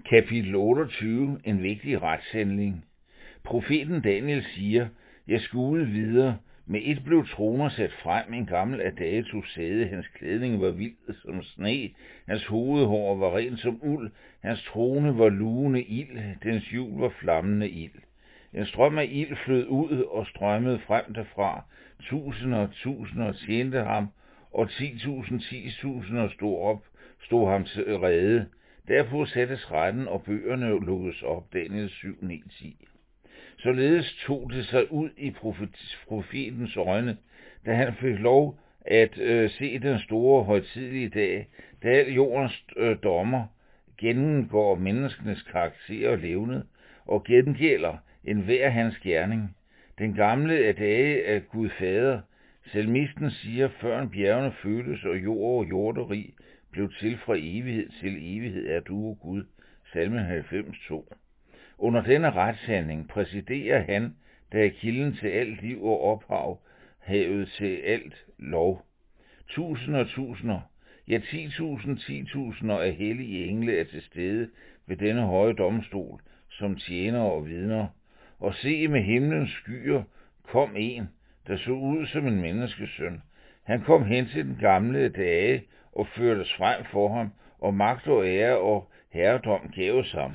Kapitel 28. En vigtig retshandling. Profeten Daniel siger, jeg skuede videre. Med et blev troner sat frem, en gammel Adage tog sæde. Hans klædning var vild som sne, hans hovedhår var rent som uld, hans trone var lugende ild, dens hjul var flammende ild. En strøm af ild flød ud og strømmede frem derfra. Tusinder tjente ham, og 10.000 stod ham til rede. Derpå sattes retten, og bøgerne lukkes op. Daniel 7:9-10. Således tog det sig ud i profetens øjne, da han fik lov at se den store højtidelige dag, da al jordens dommer gennemgår menneskenes karakter og levned, og gengælder enhver hans gerning. Den gamle adage af Gud Fader. Salmisten siger, førend bjergene føltes, og jord og jorderi blev til fra evighed til evighed er du, o Gud. Salme 90:2. Under denne retshandling præsiderer han, der er kilden til alt liv og ophav, havet til alt lov. Tusinder, ja 10.000 af hellige engle er til stede ved denne høje domstol, som tjenere og vidner. Og se, med himlens skyer kom en, der så ud som en menneskesøn. Han kom hen til den gamle dage og førtes frem for ham, og magt og ære og herredom gaves ham.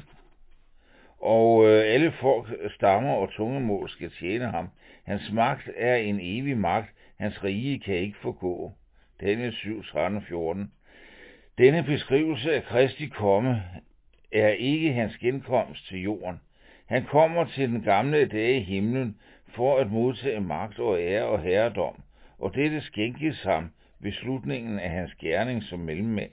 Og alle folk, stammer og tungemål skal tjene ham. Hans magt er en evig magt, hans rige kan ikke forgå. Daniel 7:13-14. Denne beskrivelse af Kristi komme er ikke hans genkomst til jorden. Han kommer til den gamle dage i himlen for at modtage magt og ære og herredom, og dette skænkes ham ved slutningen af hans gerning som mellemmand.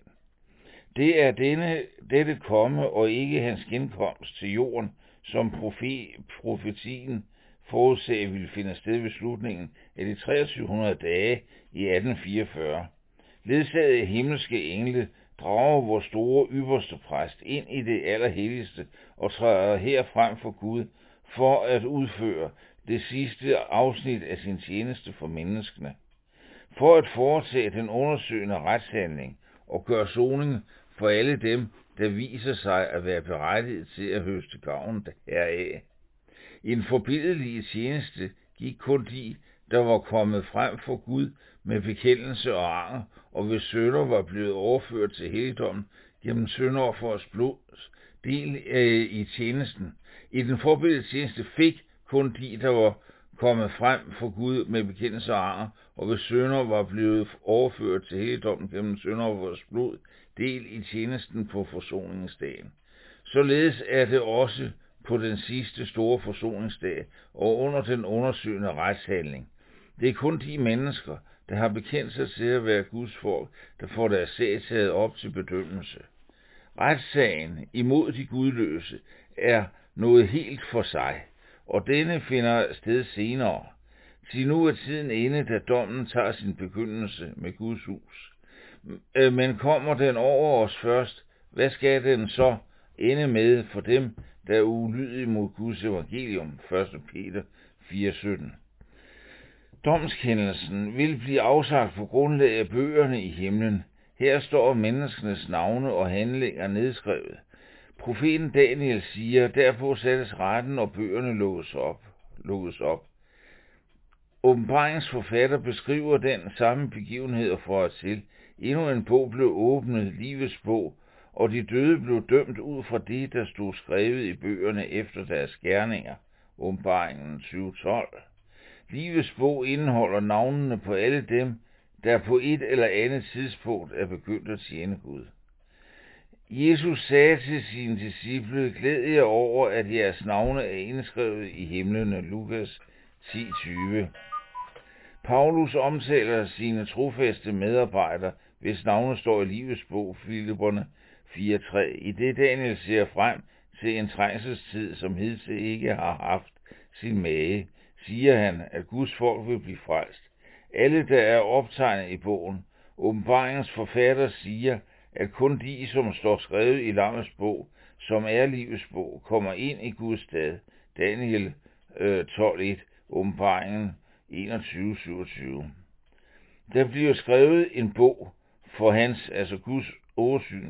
Det er dette komme og ikke hans genkomst til jorden, som profetien forudsagde ville finde sted ved slutningen af de 2300 dage i 1844. Ledsaget af himmelske engle drager vor store ypperste præst ind i det allerhelligste og træder her frem for Gud for at udføre det sidste afsnit af sin tjeneste for menneskene. For at foretage den undersøgende retshandling og gøre soning for alle dem, der viser sig at være berettiget til at høste gavn heraf. I en forbilledlig tjeneste gik kun de, der var kommet frem for Gud med bekendelse og anger, og hvis synder var blevet overført til helligdommen gennem syndofferets blod, del i tjenesten. I den forbilledlige tjeneste fik kun de, der var kommet frem for Gud med bekendelse og anger, og hvis synder var blevet overført til helligdommen gennem syndofferets blod, del i tjenesten på forsoningsdagen. Således er det også på den sidste store forsoningsdag og under den undersøgende retshandling. Det er kun de mennesker, der har bekendt sig til at være Guds folk, der får deres sag taget op til bedømmelse. Retssagen imod de gudløse er noget helt for sig, og denne finder sted senere. Til nu er tiden inde, da dommen tager sin begyndelse med Guds hus. Men kommer den over os først, hvad skal den så ende med for dem, der er ulydige mod Guds evangelium? 1. Peter 4:17. Domskendelsen vil blive afsagt på grundlag af bøgerne i himlen. Her står menneskenes navne og handlinger nedskrevet. Profeten Daniel siger, derpå sættes retten, og bøgerne lukkes op. Åbenbaringens forfatter beskriver den samme begivenhed og får til. Endnu en bog blev åbnet, livets bog, og de døde blev dømt ud fra det, der stod skrevet i bøgerne efter deres gerninger. Åbenbaringen 7:12. Livets bog indeholder navnene på alle dem, der på et eller andet tidspunkt er begyndt at tjene Gud. Jesus sagde til sine disciple, glæd jer over, at jeres navne er indskrevet i himlene. Lukas 10:20. Paulus omtaler sine trofaste medarbejdere, hvis navne står i livets bog, Filipperne 4:3. I det Daniel ser frem til en trængselstid, som hidtil ikke har haft sin mage, siger han, at Guds folk vil blive frelst. Alle, der er optegnet i bogen, åbenbaringens forfatter siger, at kun de, som står skrevet i lammets bog, som er livets bog, kommer ind i Guds stad. Daniel 12:1, åbenbaringen 21:27. Der bliver skrevet en bog for hans, altså Guds åsyn,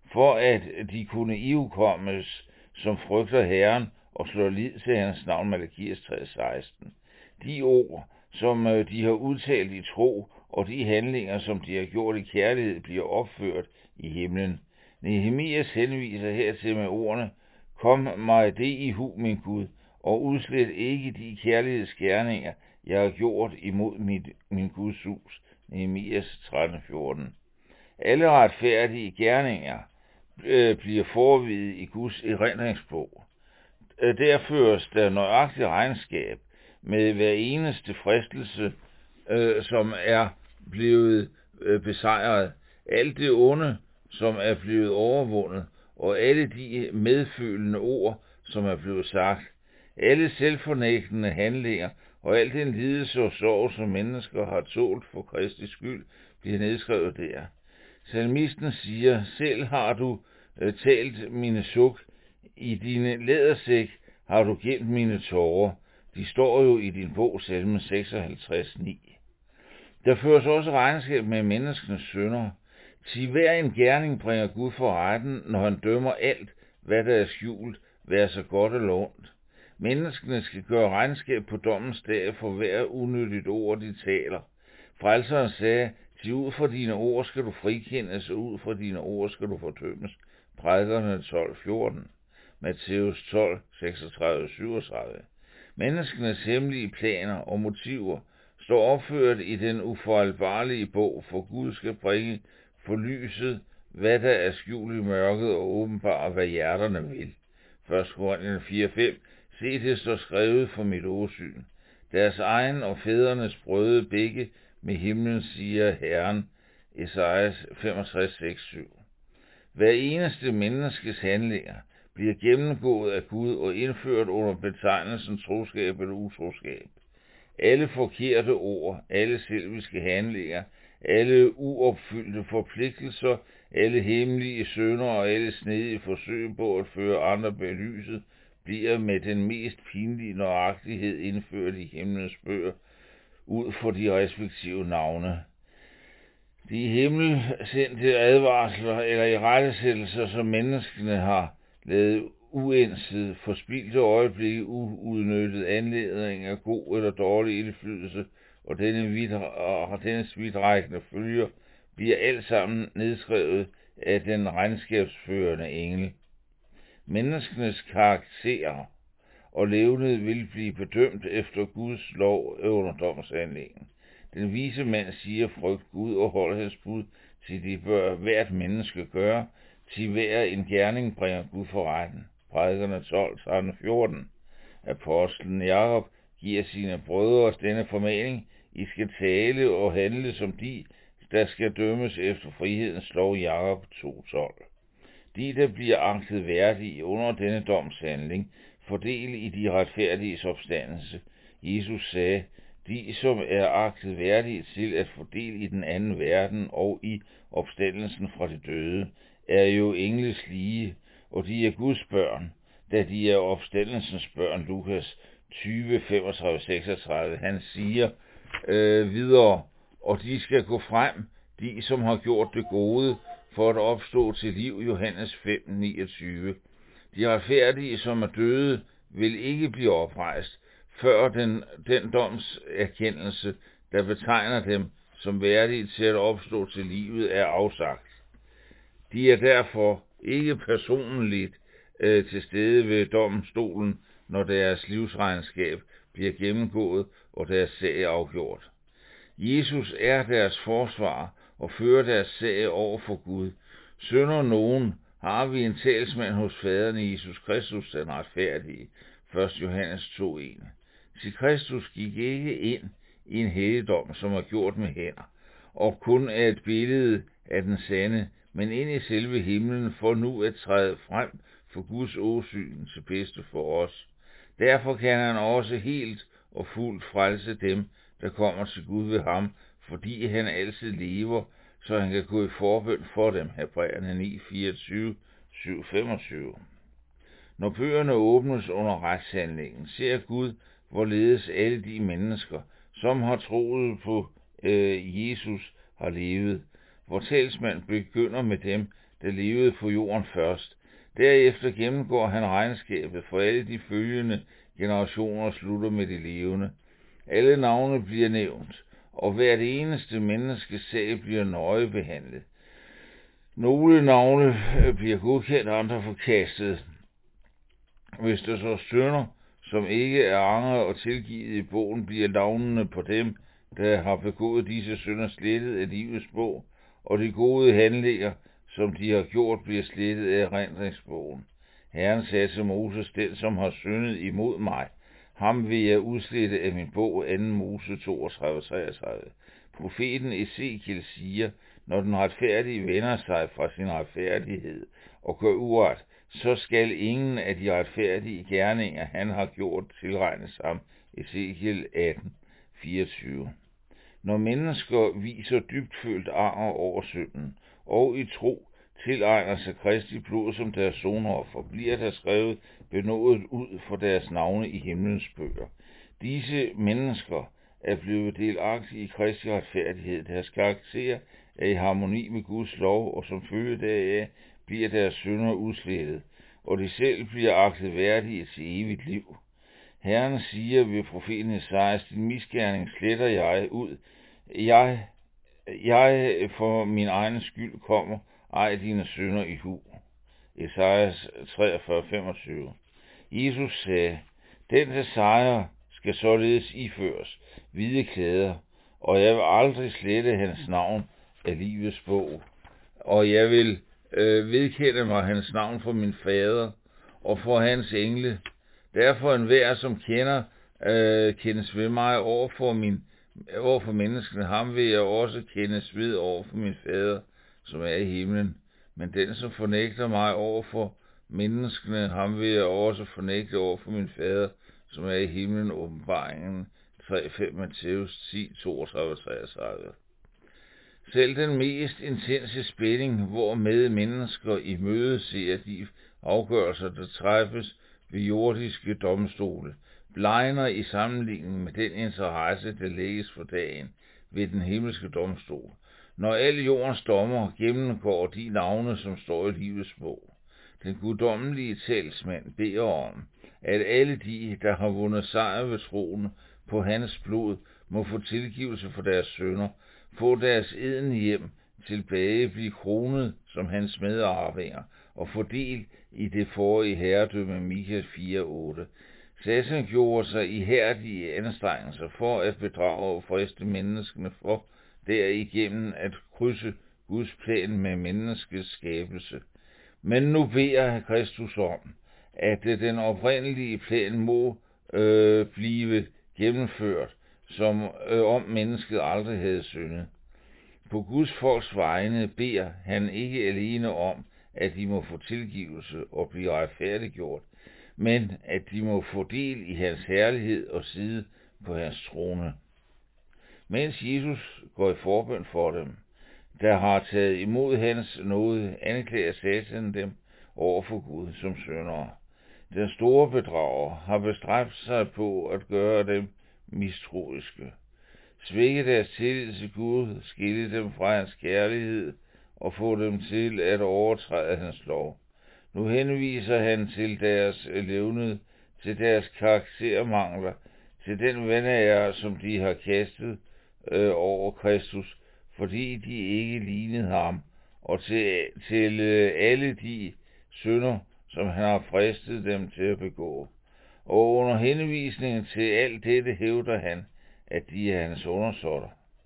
for at de kunne ihukommes, som frygter Herren og slår lid til hans navn, Malakias 3:16. De ord, som de har udtalt i tro, og de handlinger, som de har gjort i kærlighed, bliver opført i himlen. Nehemias henviser hertil med ordene: Kom mig det i hu, min Gud, og udslet ikke de kærlighedsgerninger, jeg har gjort imod min Guds hus. Nehemias 13:14. Alle retfærdige gerninger bliver forvidet i Guds erindringsbog. Der føres der nøjagtigt regnskab med hver eneste fristelse, som er blevet besejret, alt det onde, som er blevet overvundet, og alle de medfølende ord, som er blevet sagt, alle selvfornægtende handlinger og al den lidelse og sorg, som mennesker har tålt for Kristi skyld, bliver nedskrevet der. Salmisten siger: Selv har du talt mine suk, i dine lædersæk har du gemt mine tårer. De står jo i din bog, Salme 56:9. Der føres også regnskab med menneskenes synder. Til hver en gerning bringer Gud for retten, når han dømmer alt, hvad der er skjult, være så godt eller ondt. Menneskene skal gøre regnskab på dommens dag for hver unyttigt ord, de taler. Frelseren sagde: Til ud fra dine ord skal du frikendes, og ud fra dine ord skal du fordømmes. Prædikerne 12:14. Matthæus 12:36-37. Menneskenes hemmelige planer og motiver står opført i den ufejlbarlige bog, for Gud skal bringe for lyset, hvad der er skjult i mørket, og åbenbare, hvad hjerterne vil. 1. Korinther 4:5. Se, det står skrevet for mit åsyn. Deres egen og fædrenes brøde begge med himlen, siger Herren. Esajas 65:6-7. Hver eneste menneskes handlinger bliver gennemgået af Gud og indført under betegnelsen troskab eller utroskab. Alle forkerte ord, alle selviske handlinger, alle uopfyldte forpligtelser, alle hemmelige synder og alle snedige forsøg på at føre andre bag lyset, bliver med den mest pinlige nøjagtighed indført i himlens bøger ud for de respektive navne. De himmelsendte advarsler eller irettesættelser, som menneskene har lavet uændset, forspildte øjeblikke, uudnyttet anledning af god eller dårlig indflydelse, og dennes vidtrækkende følger, bliver alt sammen nedskrevet af den regnskabsførende engel. Menneskenes karakterer og levned vil blive bedømt efter Guds lov under domshandlingen. Den vise mand siger: Frygt Gud og hold hans bud, til det bør hvert menneske gøre, til hver en gerning bringer Gud for retten. Prædikerne 12:13-14. Apostlen Jakob giver sine brødre denne formaning: I skal tale og handle som de, der skal dømmes efter frihedens lov. Jakob 2:12. De, der bliver agtet værdige under denne domshandling, fordel i de retfærdiges opstandelse. Jesus sagde: De, som er agtet værdige til at fordele i den anden verden og i opstandelsen fra de døde, er jo engles lige, og de er Guds børn, da de er opstandelsens børn. Lukas 20:35-36. Han siger videre: Og de skal gå frem, de som har gjort det gode, for at opstå til liv. Johannes 5:29. De retfærdige, som er døde, vil ikke blive oprejst, før den doms erkendelse, der betegner dem som værdige til at opstå til livet, er afsagt. De er derfor ikke personligt til stede ved domstolen, når deres livsregnskab bliver gennemgået og deres sag afgjort. Jesus er deres forsvar og fører deres sag over for Gud. Synder nogen, har vi en talsmand hos faderen, Jesus Kristus, den retfærdige. 1. Johannes 2:1. Til Kristus gik ikke ind i en helligdom, som er gjort med hænder, og kun er et billede af den sande, men ind i selve himlen, for nu at træde frem for Guds åsyn til bedste for os. Derfor kan han også helt og fuldt frelse dem, der kommer til Gud ved ham, fordi han altid lever, så han kan gå i forbøn for dem. Hebræerne 9:24, 7:25. Når bøgerne åbnes under retshandlingen, ser Gud, hvorledes alle de mennesker, som har troet på Jesus, har levet. Vor talsmand begynder med dem, der levede på jorden først. Derefter gennemgår han regnskabet for alle de følgende generationer og slutter med de levende. Alle navne bliver nævnt, og hvert eneste menneskes sag bliver nøje behandlet. Nogle navne bliver godkendt, andre forkastet. Hvis der så synder, som ikke er angret og tilgivet i bogen, bliver navnene på dem, der har begået disse synder, slettet af livets bog, og de gode handlinger, som de har gjort, bliver slettet af erindringsbogen. Herren sagde til Moses: den, som har syndet imod mig, ham vil jeg udslette af min bog. 2. Mose 32:33. Profeten Ezekiel siger: når den retfærdige vender sig fra sin retfærdighed og gør uret, så skal ingen af de retfærdige gerninger, han har gjort, tilregnes ham. Ezekiel 18:24. Når mennesker viser dybtfølt anger over synden, og i tro tilegner sig Kristi blod som deres sonoffer, bliver der skrevet benådet ud for deres navne i himlens bøger. Disse mennesker er blevet delagtige i Kristi retfærdighed. Deres karakter er i harmoni med Guds lov, og som følge deraf bliver deres synder udslettet, og de selv bliver agtet værdige til evigt liv. Herren siger ved profeten Esajas: din misgerning sletter jeg ud. Jeg for min egen skyld kommer, ej dine synder i hu. Esajas 43:25. Jesus sagde: den, der sejrer, skal således iføres hvide klæder, og jeg vil aldrig slette hans navn af livets bog, og jeg vil vedkende mig hans navn for min fader og for hans engle. Derfor enhver, som kendes ved mig over for menneskene, ham vil jeg også kendes ved over for min fader, som er i himlen. Men den, som fornægter mig over for menneskene, ham vil jeg også fornægte over for min fader, som er i himlen. Åbenbaringen 3:5, Matthæus 10:32-33. Selv den mest intense spænding, hvormed mennesker i møde ser de afgørelser, der træffes ved jordiske domstole, blegner i sammenligning med den interesse, der lægges for dagen ved den himmelske domstol, når alle jordens dommer gennemgår de navne, som står i livets bog. Den guddommelige talsmand beder om, at alle de, der har vundet sejr ved troen på hans blod, må få tilgivelse for deres synder, få deres eden hjem, tilbage blive kronet som hans medarvinger og få del i det forrige herredømme. Mika 4:8. Satan gjorde sig ihærdige anstrengelser for at bedrage og friste menneskene for derigennem at krydse Guds plan med menneskets skabelse. Men nu beder Kristus om, at den oprindelige plan må blive gennemført, som om mennesket aldrig havde syndet. På Guds folks vegne beder han ikke alene om, at de må få tilgivelse og blive retfærdiggjort, men at de må få del i hans herlighed og sidde på hans trone. Mens Jesus går i forbøn for dem, der har taget imod hans nåde, anklager Satan dem over for Gud som syndere. Den store bedrager har bestræbt sig på at gøre dem mistroiske, svække deres tillid til Gud, skille dem fra hans kærlighed og få dem til at overtræde hans lov. Nu henviser han til deres levned, til deres karaktermangler, til den vanære, som de har kastet over Kristus, fordi de ikke lignede ham, og til alle de synder, som han har fristet dem til at begå. Og under henvisningen til alt dette hævder han, at de er hans undersåtter.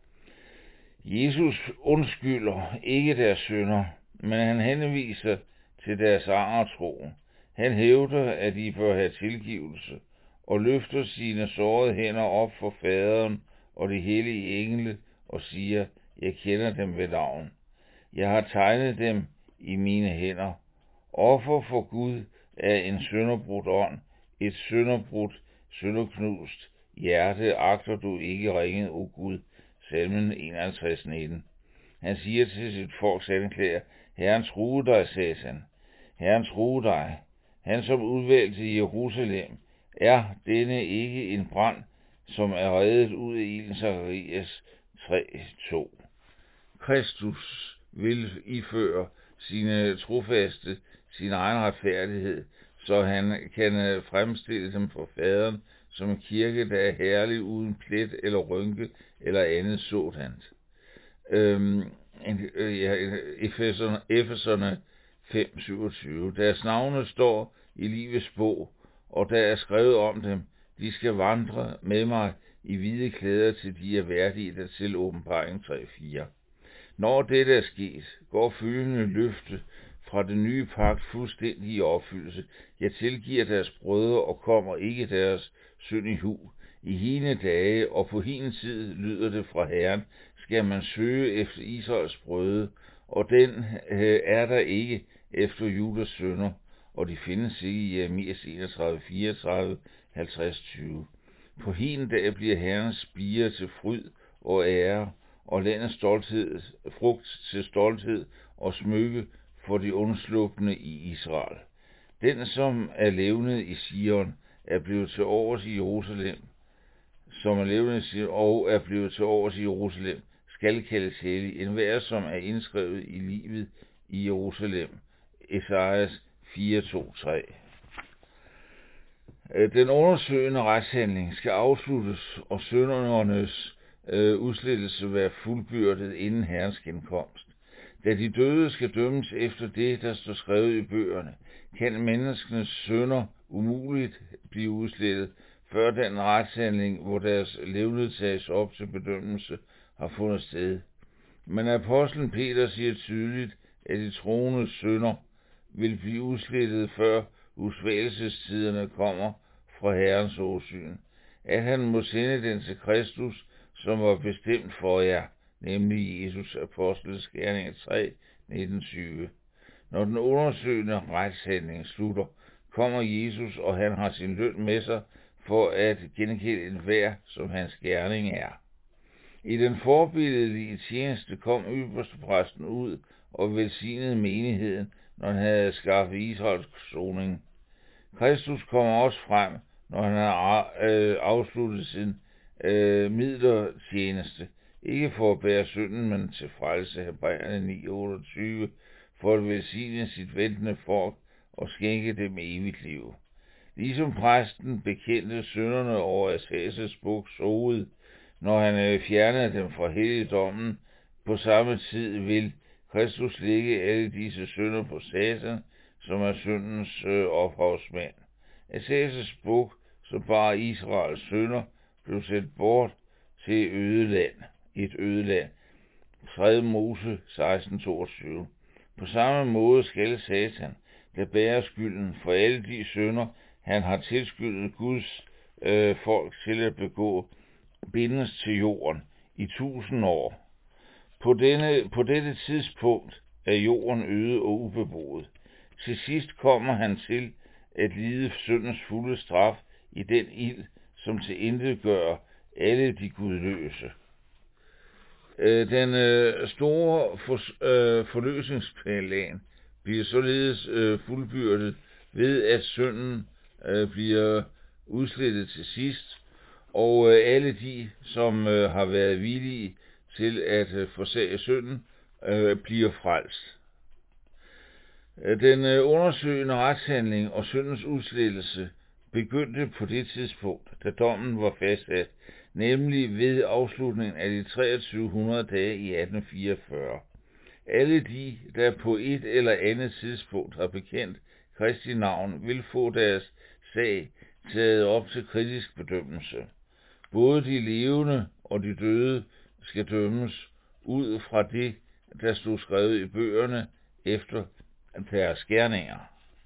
Jesus undskylder ikke deres synder, men han henviser til deres angertro. Han hævder, at de bør have tilgivelse, og løfter sine sårede hænder op for faderen og de hellige engle og siger: jeg kender dem ved navn. Jeg har tegnet dem i mine hænder. Offer for Gud er en sønderbrudt ånd, et sønderbrudt, sønderknust hjerte agter du ikke ringet, o Gud. Salmen 51:19. Han siger til sit folks anklager: Herren truede dig, Satan. Herren truede dig. Han, som udvalgte Jerusalem, er denne ikke en brand, som er reddet ud af ilden? Zakarias 3:2. Kristus vil iføre sine trofaste, sin egen retfærdighed, så han kan fremstille dem for faderen som en kirke, der er herlig uden plet eller rynke eller andet sådant. Efeserne 5:27. Deres navne står i livets bog, og der er skrevet om dem, de skal vandre med mig i hvide klæder, til de er værdige dertil. Åbenbaring 3:4. Når dette er sket, går følgende løfte fra den nye pagt fuldstændig i opfyldelse. Jeg tilgiver deres brødre og kommer ikke deres synd i hu. I hine dage og på hin tid, lyder det fra Herren, skal man søge efter Israels brødre, og den er der ikke efter Judas sønner, og de findes ikke i Jeremias 31:34, 50:20. På hin dag bliver Herrens spire til fryd og ære, og landets stolthed, frugt til stolthed og smykke for de undslupne i Israel. Den, som er levnet i Sion, er blevet til overs i Jerusalem, skal kaldes hellig, enhver som er indskrevet i livet i Jerusalem. Esajas 4:2-3. Den undersøgende retshandling skal afsluttes, og syndernes udslettelse være fuldbyrdet inden Herrens genkomst. Da de døde skal dømmes efter det, der står skrevet i bøgerne, kan menneskenes synder umuligt blive udslettet, før den retshandling, hvor deres levned tages op til bedømmelse, har fundet sted. Men apostlen Peter siger tydeligt, at de troendes synder vil blive udslettet, før usvælgelsestiderne kommer fra Herrens åsyn. At han må sende den til Kristus, som var bestemt for jer, nemlig Jesus. Apostlenes Gerninger 3:19-20. Når den undersøgende retshandling slutter, kommer Jesus, og han har sin løn med sig for at genkende enhver, som hans gerning er. I den forbilledelige tjeneste kom ypperstepræsten ud og velsignede menigheden, når han havde skaffet Israels soning. Kristus kommer også frem, når han har afsluttet sin midlertjeneste, ikke for at bære synden, men til frelse. Hebræerne 9:28, for at velsigne sit ventende folk og skænke dem evigt liv. Ligesom præsten bekendte synderne over Asases buks hoved, når han fjernede dem fra helligdommen, på samme tid vil Kristus lægge alle disse synder på Satan, som er syndens ophavsmand. Asases buk, som bar Israels synder, blev sendt bort til et øde land. 3. Mose 16:22. På samme måde skal Satan, der bærer skylden for alle de synder, han har tilskyldet Guds folk til at begå, bindes til jorden i 1000 år. På dette tidspunkt er jorden øde og ubeboet. Til sidst kommer han til at lide syndens fulde straf i den ild, som tilintetgør alle de gudløse. Den store forløsningsplan bliver således fuldbyrdet ved, at synden bliver udslettet til sidst, og alle de, som har været villige til at forsage synden, bliver frelst. Den undersøgende retshandling og syndens udslettelse begyndte på det tidspunkt, da dommen var fastsat, nemlig ved afslutningen af de 2300 dage i 1844. Alle de, der på et eller andet tidspunkt har bekendt Kristi navn, vil få deres sag taget op til kritisk bedømmelse. Både de levende og de døde skal dømmes ud fra det, der stod skrevet i bøgerne efter deres gerninger.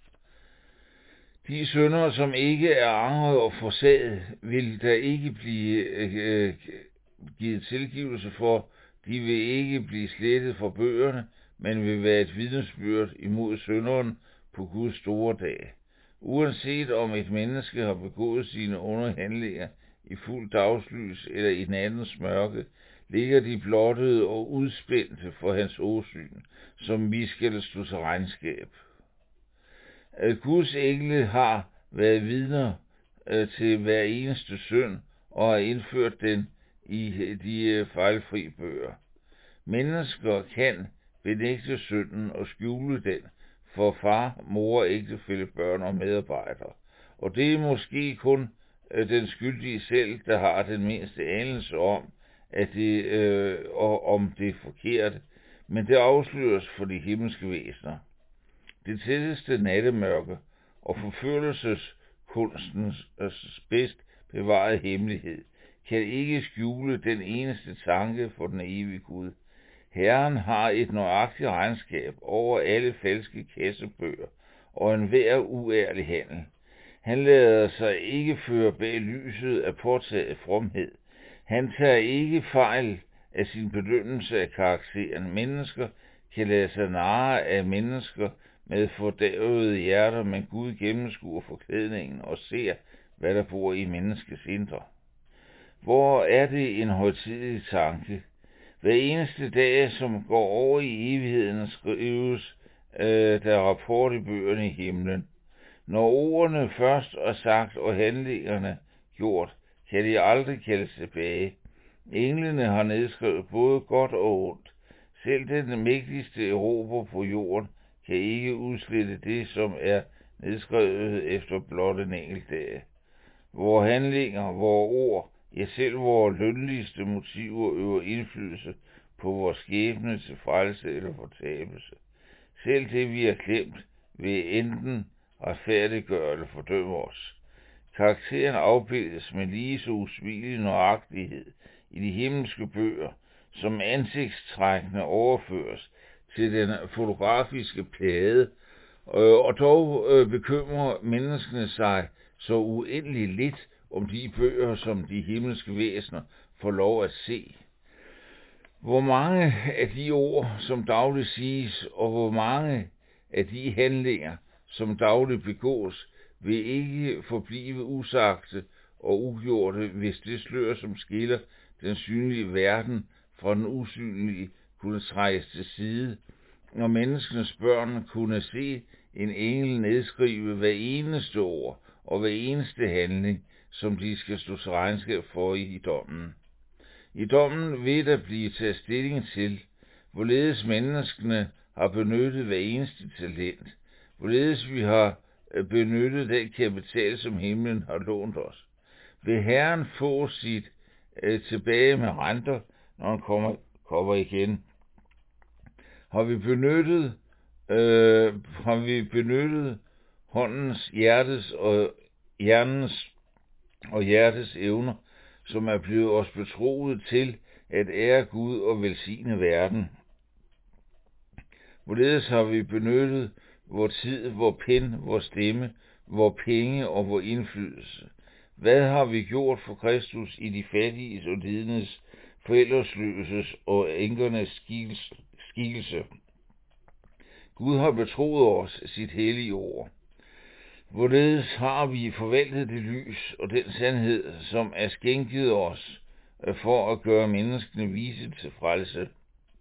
De syndere, som ikke er angret og forsaget, vil der ikke blive givet tilgivelse for. De vil ikke blive slettet fra bøgerne, men vil være et vidnesbyrd imod synderen på Guds store dag. Uanset om et menneske har begået sine underhandlinger i fuld dagslys eller i nattens mørke, ligger de blottede og udspændte for hans åsyn, som vi skal stå til regnskab. Guds engle har været vidner til hver eneste synd og har indført den i de fejlfri bøger. Mennesker kan benægte synden og skjule den for far, mor, ægtefælle, børn og medarbejdere. Og det er måske kun den skyldige selv, der har den mindste anelse om, om det er forkert, men det afsløres for de himmelske væsener. Det tætteste nattemørke og forførelseskunstens bedst bevarede hemmelighed kan ikke skjule den eneste tanke for den evige Gud. Herren har et nøjagtigt regnskab over alle falske kassebøger og enhver uærlig handel. Han lader sig ikke føre bag lyset af påtaget fromhed. Han tager ikke fejl af sin bedømmelse af karakteren. Mennesker kan lade sig narre af mennesker med fordærvede hjerter, men Gud gennemskuer forklædningen og ser, hvad der bor i menneskets indre. Hvor er det en højtidig tanke? Hver eneste dag, som går over i evigheden, skrives der rapport i bøgerne i himlen. Når ordene først er sagt og handlingerne gjort, kan de aldrig kaldes tilbage. Englene har nedskrevet både godt og ondt. Selv den mægtigste erober på jorden kan ikke udslette det, som er nedskrevet efter blot en enkelt dag. Vore handlinger, vore ord, ja selv vore lønligste motiver øver indflydelse på vores skæbne til frelse eller fortabelse. Selv det, vi har glemt, vil enten retfærdiggøre eller fordømme os. Karakteren afbildes med lige så usvigelig nøjagtighed i de himmelske bøger, som ansigtstrækkene overføres til den fotografiske plade, og dog bekymrer menneskene sig så uendelig lidt om de bøger, som de himmelske væsener får lov at se. Hvor mange af de ord, som dagligt siges, og hvor mange af de handlinger, som dagligt begås, vil ikke forblive usagte og ugjorte, hvis det slør, som skiller den synlige verden fra den usynlige, kunne trækkes til side, når menneskenes børn kunne se en engel nedskrive hver eneste ord og hver eneste handling, som de skal stå til regnskab for i dommen. I dommen vil der blive taget stilling til, hvorledes menneskene har benyttet hver eneste talent, hvorledes vi har benyttet den kapital, som himlen har lånt os. Vil Herren få sit tilbage med renter, når han kommer igen? Har vi benyttet håndens, hjernens og hjertets evner, som er blevet os betroet til at ære Gud og velsigne verden? Hvorledes har vi benyttet vor tid, vor pen, vor stemme, vor penge og vor indflydelse? Hvad har vi gjort for Kristus i de fattiges og lidendes, forældresløses og enkernes skikkelse? Gud har betroet os sit hellige ord. Hvorledes har vi forvaltet det lys og den sandhed, som er skænket os for at gøre menneskene vise til frelse?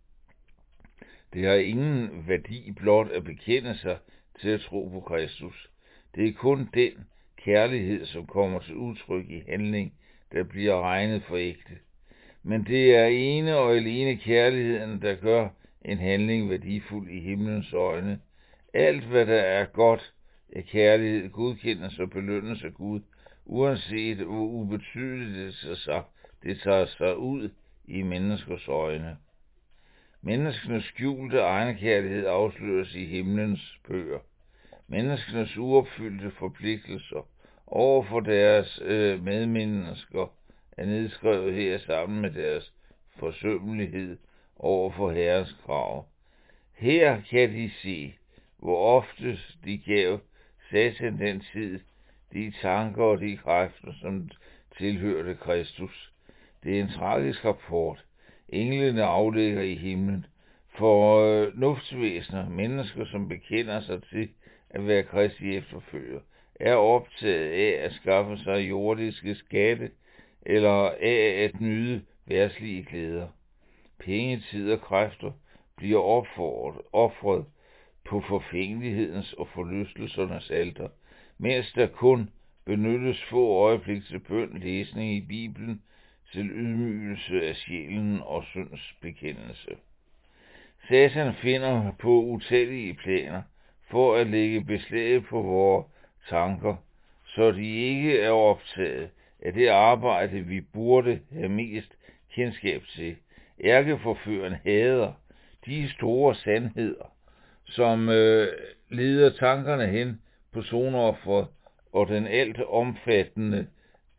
Det har ingen værdi blot at bekende sig til at tro på Kristus. Det er kun den kærlighed, som kommer til udtryk i handling, der bliver regnet for ægte. Men det er ene og alene kærligheden, der gør en handling værdifuld i himlens øjne. Alt, hvad der er godt af kærlighed, godkendes og belønnes af Gud, uanset hvor ubetydeligt det tager sig ud i menneskers øjne. Menneskenes skjulte egenkærlighed afsløres i himlens bøger. Menneskenes uopfyldte forpligtelser over for deres medmennesker er nedskrevet her sammen med deres forsømmelighed over for Herrens krav. Her kan de se, hvor ofte de gav Satan den tid, de tanker og de kræfter, som tilhørte Kristus. Det er en tragisk rapport, englene aflægger i himlen, for nuftsvæsener, mennesker, som bekender sig til at være Kristi efterfølger, er optaget af at skaffe sig jordiske skatte, eller af at nyde verdslige glæder. Penge, tid og kræfter bliver ofret på forfængelighedens og forlystelsernes alter, mens der kun benyttes få øjeblik til bøn, læsning i Bibelen, til ydmygelse af sjælen og syndsbekendelse. Satan finder på utallige planer for at lægge beslag på vores tanker, så de ikke er optaget af det arbejde, vi burde have mest kendskab til. Ærkeforføreren hader de store sandheder, som leder tankerne hen på sonofferet og den alt omfattende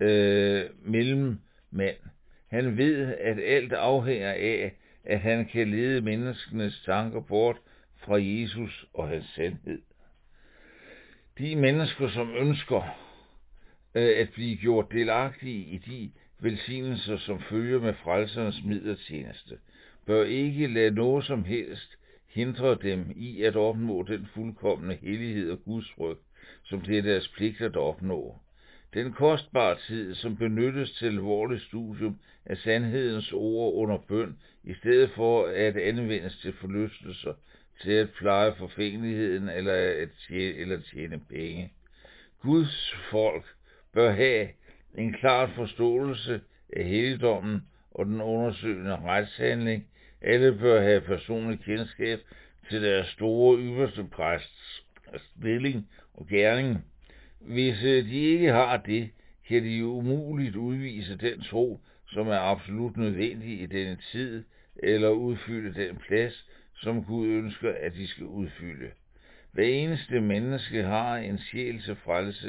mellemmand. Han ved, at alt afhænger af, at han kan lede menneskenes tanker bort fra Jesus og hans sandhed. De mennesker, som ønsker at blive gjort delagtige i de velsignelser, som følger med frelsernes midlertjeneste, bør ikke lade noget som helst hindre dem i at opnå den fuldkomne hellighed og gudsfrygt, som det er deres pligt at opnå. Den kostbare tid, som benyttes til alvorligt studium af sandhedens ord under bøn, i stedet for at anvendes til forlystelser, til at pleje forfængeligheden eller tjene penge. Guds folk bør have en klar forståelse af helligdommen og den undersøgende retshandling. Alle bør have personlig kendskab til deres store ypperste præsts stilling og gerning. Hvis de ikke har det, kan de umuligt udvise den tro, som er absolut nødvendig i denne tid, eller udfylde den plads, som Gud ønsker, at de skal udfylde. Hver eneste menneske har en sjæl til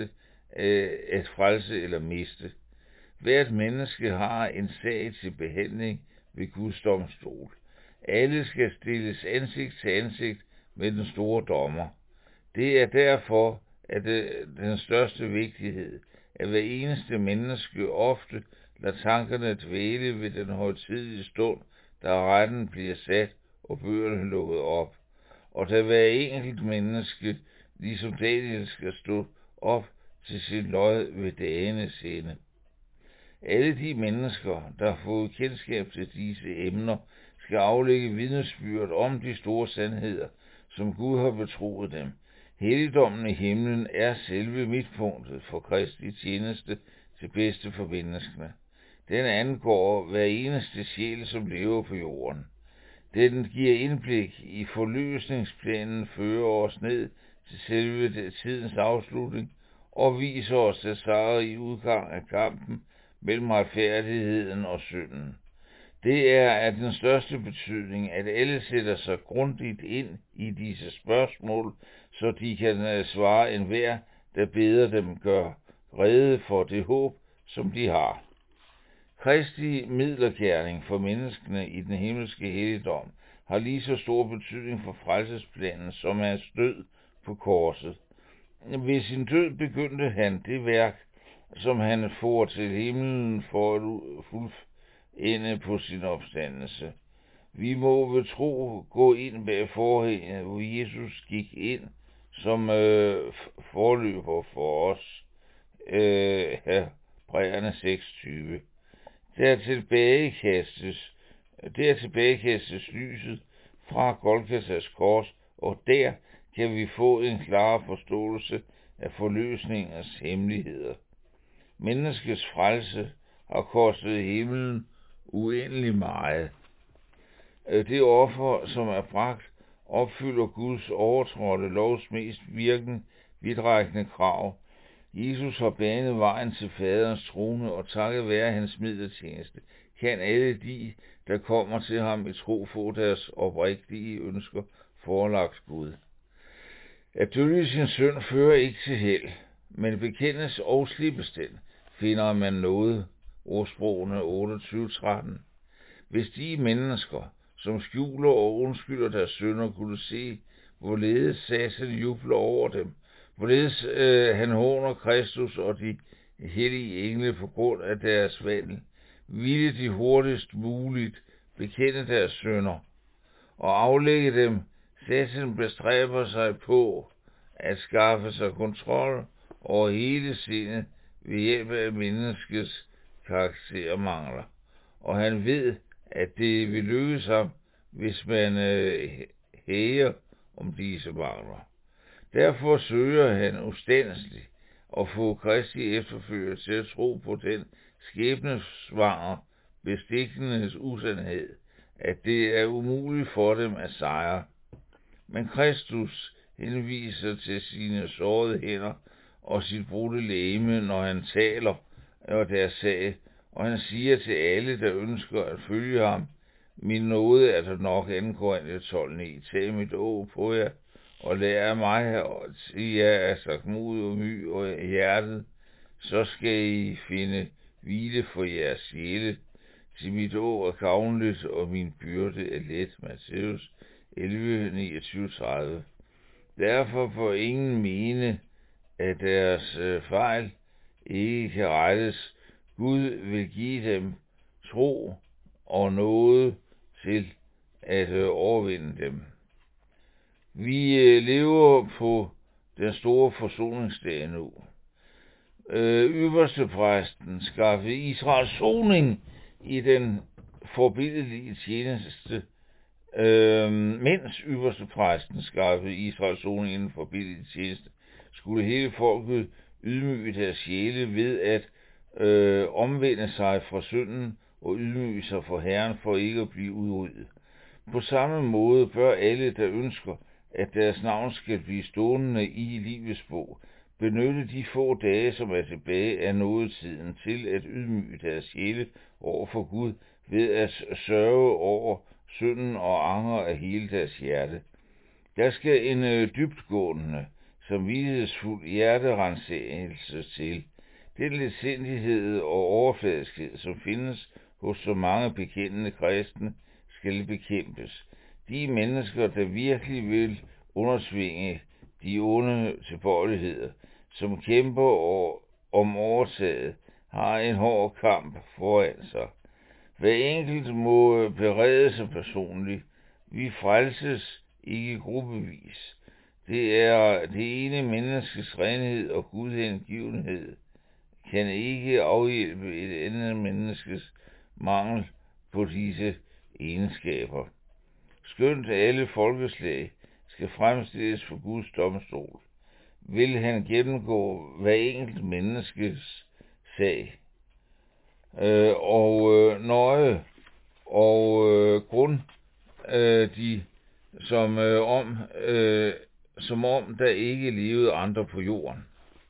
at frelse eller miste. Hvert menneske har en sag til behandling ved Guds domstol. Alle skal stilles ansigt til ansigt med den store dommer. Det er derfor, at den største vigtighed, at hver eneste menneske ofte lader tankerne dvæle ved den højtidelige stund, da retten bliver sat og bøgerne lukket op, og da hver enkelt menneske, ligesom Daniel, skal stå op til sin lod ved dagenes ende. Alle de mennesker, der har fået kendskab til disse emner, skal aflægge vidnesbyrd om de store sandheder, som Gud har betroet dem. Helligdommen i himlen er selve midtpunktet for Kristi tjeneste til bedste for menneskene. Den angår hver eneste sjæl, som lever på jorden. Den giver indblik i forløsningsplanen, fører os ned til selve tidens afslutning og viser os den sejrige udgang af kampen mellem retfærdigheden og synden. Det er af den største betydning, at alle sætter sig grundigt ind i disse spørgsmål, så de kan svare enhver, der beder dem gøre rede for det håb, som de har. Kristi midlergerning for menneskene i den himmelske helligdom har lige så stor betydning for frelsesplanen som hans død på korset. Ved sin død begyndte han det værk, som han for til himlen for at fuldende på sin opstandelse. Vi må ved tro gå ind bag forhænget, hvor Jesus gik ind som forløber for os. Hebræerne 6:20. Der tilbagekastes lyset fra Golgatas kors, og der kan vi få en klar forståelse af forløsningens hemmeligheder. Menneskets frelse har kostet himlen uendelig meget. Det offer, som er bragt, opfylder Guds overtrådte lovs mest vidtrækkende krav. Jesus har banet vejen til faderens trone, og takket være hans midlertjeneste, kan alle de, der kommer til ham i tro, få deres oprigtige ønsker forelagt Gud. At døde sin synd fører ikke til held, men bekendes og slippes den, finder man noget. Ordsprogene 28:13. Hvis de mennesker, som skjuler og undskylder deres synder, kunne se, hvorledes Satan jubler over dem, hvorledes han håner Kristus og de hellige engle på grund af deres vandel, ville de hurtigst muligt bekende deres synder og aflægge dem. Satan bestræber sig på at skaffe sig kontrol over hele sindet ved hjælp af menneskets karaktermangler, og han ved, at det vil lykkes ham, hvis man hæger om disse mangler. Derfor søger han ustandsligt at få Kristi efterfølger til at tro på den skæbnesvangre bestikkendes usandhed, at det er umuligt for dem at sejre. Men Kristus henviser til sine sårede hænder og sit brudte legeme, når han taler og deres sag, og han siger til alle, der ønsker at følge ham: min nåde er der nok, 2. Korinther 12:9. Tag mit åg på jer, og lær af mig, og til jer er sagtmodig og my og hjertet, så skal I finde hvile for jeres sjæle. Til mit åg er gavnligt, og min byrde er let. Matthæus 11:29-30. Derfor får ingen mene, at deres fejl ikke kan rettes. Gud vil give dem tro og nåde til at overvinde dem. Vi lever på den store forsoningsdag nu. Ypperstepræsten skaffede Israel soning i den forbilledlige tjeneste, mens ypperstepræsten skaffede Israel soning i den forbilledlige tjeneste, skulle hele folket ydmyge deres sjæle ved at omvende sig fra synden og ydmyge sig for Herren for ikke at blive udryddet. På samme måde bør alle, der ønsker, at deres navn skal blive stående i livets bog, benytte de få dage, som er tilbage af nådetiden, til at ydmyge deres sjæle over for Gud ved at sørge over synden og anger af hele deres hjerte. Der skal en dybtgående, samvittighedsfuld hjerteransagelse til. Den letsindighed og overfladiskhed, som findes hos så mange bekendende kristne, skal bekæmpes. De mennesker, der virkelig vil undersvinge de onde tilbøjeligheder, som kæmper om overtaget, har en hård kamp foran sig. Hver enkelt må berede sig personligt. Vi frelses ikke gruppevis. Det er det ene menneskes renhed og gudhengivenhed kan ikke afhjælpe et andet menneskes mangel på disse egenskaber. Skønt alle folkeslag skal fremstilles for Guds domstol, vil han gennemgå hver enkelt menneskes sag og nøje og grund de som om der ikke levede andre på jorden.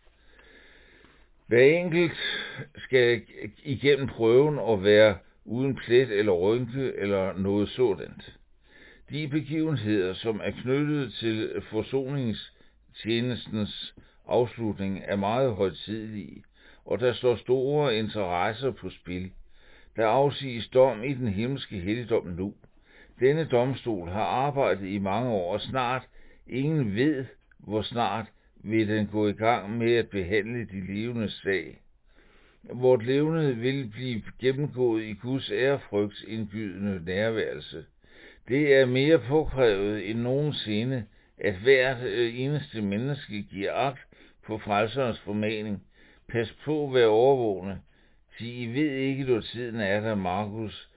Hver enkelt skal igennem prøven og være uden plet eller rynke eller noget sådant. De begivenheder, som er knyttet til forsoningstjenestens afslutning, er meget højtidelige, og der står store interesser på spil. Der afsiges dom i den himmelske helligdom nu. Denne domstol har arbejdet i mange år, og snart, ingen ved, hvor snart vil den gå i gang med at behandle de levendes sag. Vort levende vil blive gennemgået i Guds ærefrygt indbydende nærværelse. Det er mere påkrævet end nogensinde, at hvert eneste menneske giver agt på frelserens formaning. Pas på, vær overvågne, til I ved ikke, hvor tiden er der. Markus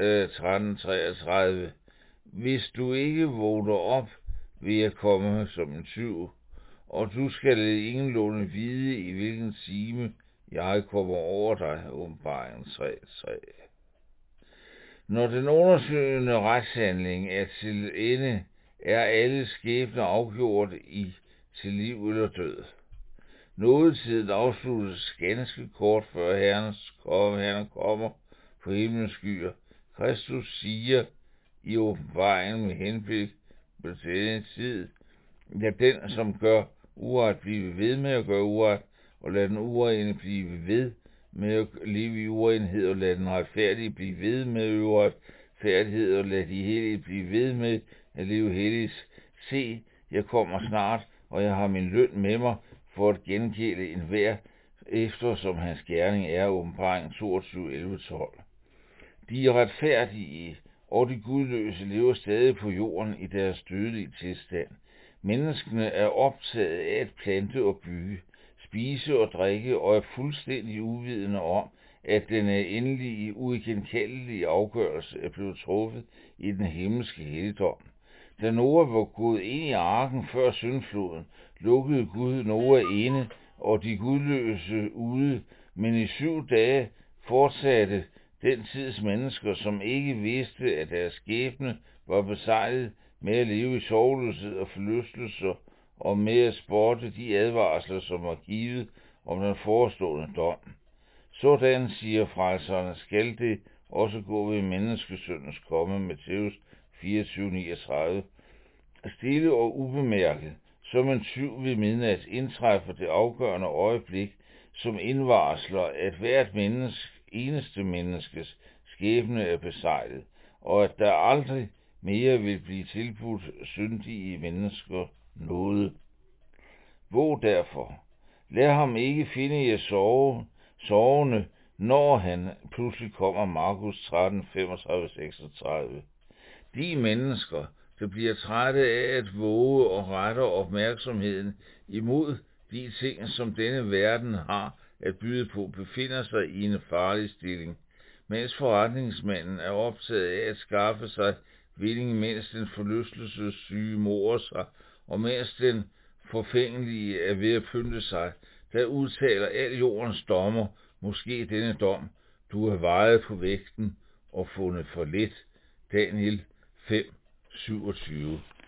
13:33. Hvis du ikke vågner op, vil jeg komme som en tyv, og du skal ingenlunde vide, i hvilken time jeg kommer over dig. Åbenbaringen 3:3. Når den undersøgende retshandling er til ende, er alle skæbner afgjort til liv eller død. Nådetiden afsluttes ganske kort før Herren kommer på himlens skyer. Kristus siger i åbenbaringen med henblik på denne tid, at den, som gør uret, blive ved med at gøre uret, og lad den urene blive ved med at leve i urenhed, og lad den retfærdige blive ved med at øve retfærdighed, og lad de hellige blive ved med at leve helligt. Se, jeg kommer snart, og jeg har min løn med mig, for at gengælde enhver, efter som hans gerning er. Åbenbaringen 22:11-12. De retfærdige og de gudløse lever stadig på jorden i deres dødelige tilstand. Menneskene er optaget af at plante og bygge, spise og drikke, og er fuldstændig uvidende om, at den endelige, uigenkaldelige afgørelse er blevet truffet i den himmelske helligdom. Da Noah var gået ind i arken før syndfloden, lukkede Gud Noah inde og de gudløse ude, men i 7 dage fortsatte Den tids mennesker, som ikke vidste, at deres skæbne var besejlet med at leve i sorgløshed og forlystelser, og med at sporte de advarsler, som var givet om den forestående dom. Sådan, siger frelserne, skal det også gå ved menneskesøndens komme, Matthæus 24:39. Stille og ubemærket, som en tyv ved midnat, indtræffer det afgørende øjeblik, som indvarsler, at hvert eneste menneskes skæbne er besejlet, og at der aldrig mere vil blive tilbudt syndige mennesker noget. Våg derfor. Lad ham ikke finde jer sovende, når han pludselig kommer, Markus 13:35-36. De mennesker, der bliver trætte af at våge og retter opmærksomheden imod de ting, som denne verden har at byde på, befinder sig i en farlig stilling, mens forretningsmanden er optaget af at skaffe sig vinding, mens den forlystelsessyge morer sig, og mens den forfængelige er ved at pynte sig, der udtaler al jordens dommer måske denne dom: du har vejet på vægten og fundet for lidt. Daniel 5:27.